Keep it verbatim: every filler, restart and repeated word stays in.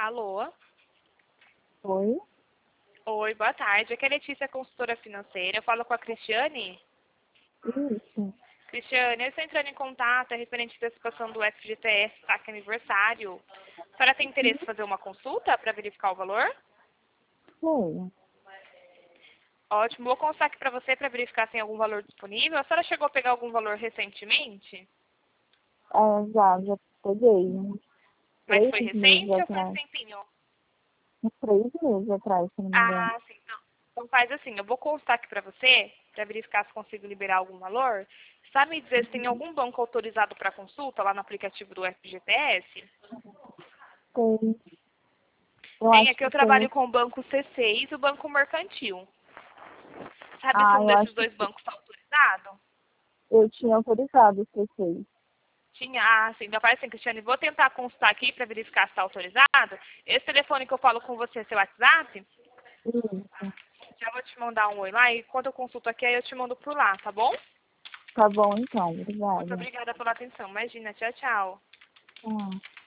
Alô? Oi? Oi, boa tarde. Aqui é a Letícia, consultora financeira. Eu falo com a Cristiane. Isso. Cristiane, eu estou entrando em contato, é referente à participação do F G T S Saque Aniversário. A senhora tem interesse em fazer uma consulta para verificar o valor? Oi. Ótimo. Vou constar aqui para você para verificar se tem algum valor disponível. A senhora chegou a pegar algum valor recentemente? É, já, já peguei. Uns Mas três foi meses recente ou faz atrás. tempinho? Uns três meses atrás, se não me engano. Ah, sim. Então, então faz assim, eu vou constar aqui para você, para verificar se consigo liberar algum valor. Sabe me dizer se tem algum banco autorizado para consulta lá no aplicativo do F G T S? Tem. Eu Tem, acho aqui que eu tem. trabalho com o Banco C seis e o Banco Mercantil. Sabe se Ah, um eu desses acho que dois bancos está autorizado? eu tinha autorizado o C seis. Tinha, ah, sim. Então faz assim, Cristiane, vou tentar consultar aqui para verificar se está autorizado. Esse telefone que eu falo com você é seu WhatsApp? Isso. Já vou te mandar um oi lá e quando eu consulto aqui, aí eu te mando por lá, tá bom? Tá bom, então. Muito Obrigada. obrigada pela atenção. Imagina, tchau, tchau. Tchau.